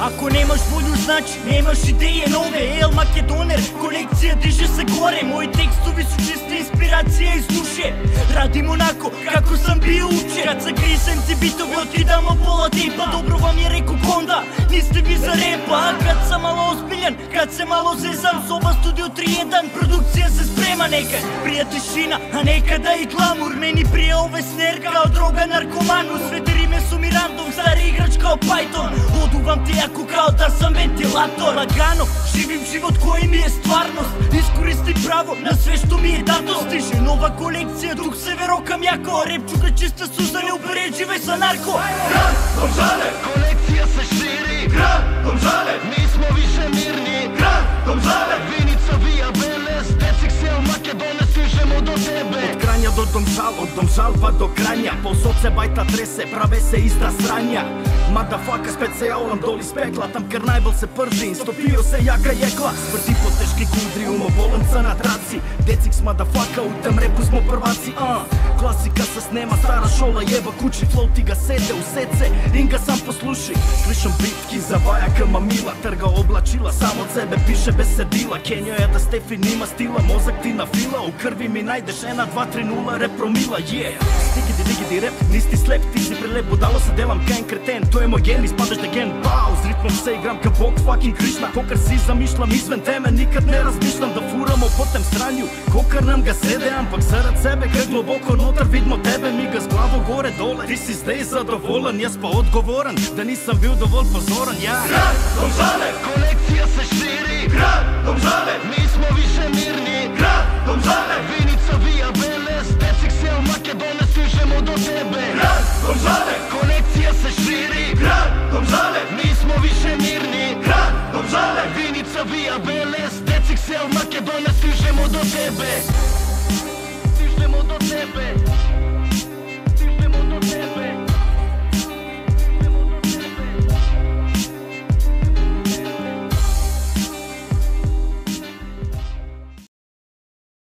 Ako nemaš volju znači nemaš ideje nove. El Makedoner, kolekcija diže se gore. Moji tekstovi su čiste inspiracija iz duše. Radim onako kako sam bio uče. Kad zagrisem ti bitove otkidamo pola tipa. Dobro vam je rekao Konda, niste vi za repa. A kad sam malo ozbiljan, kad se malo zezam, soba studio 3-1, produkcija se sprema. Nekad prija tišina, a nekada i glamur. Meni prije ove sner kao droga narkomanu. Sve te rime su mi random, stari igrač kao Python. Oduvam ti jako kao da sam ventilator. Lagano, živim život koji mi je stvarnost. Iskoristim pravo na sve što mi je dato. Stiže nova kolekcija, duh severokam jako. Repčuka čista suza, ne upoređivaj sa narko. Grad Domžale, kolekcija se širi. Grad Domžale, nismo više mirni. Grad Domžale, Vinica, Via, Veles, Decixel, Makedone, stižemo do tebe. Od Kranja do Domžal, od Domžal pa do Kranja. Polsoce bajta trese, prave se ista sranja. Motherfucker, spet se javljam dol iz pekla. Tam ker najbolj se prži in stopio se jaka jekla. Smrti po težki kudri, umobolenca na traci. Decix motherfucker, u tem repu smo prvaci. Klasika se snema, stara šola jeba kući. Flow ti ga sede u sece, ringa sam posluši. Slišam bitki za vajaka mamila. Trga oblačila, sam od sebe piše besedila. Kenjo je da Stefin ima stila, mozak ti na fila. U krvi mi najdeš 1, 2, 3, 0 rep promila, yeah. Stigidi digidi rep, nisti slep, ti si prelepo, dalo se delam kajen kreten. To je moj gen, ispadaš da gen, bao. S ritmom se igram ka Bog fucking Krishna. Kokar si zamišljam izven teme, nikad ne razmišljam da furamo po tem stranju. Kokar nam ga sede, ampak zarad sebe, kaj globoko notar vidimo tebe. Mi ga s glavo gore dole, ti si zdaj zadovoljan, jaz pa odgovoran da nisam bil dovolj pozoran, ja. Grad Domžale, kolekcija se širi. Grad Domžale, nismo više mirni. Grad Domžale, Vinica, Via, Veles, Decixel, Makedone, stižemo do tebe. Grad Domžale, kolekcija se širi. Grad Domžale, nismo više mirni. Grad Domžale, Vinica, Via, Veles, Decixel, Makedone, stižemo do tebe. Stižemo do tebe.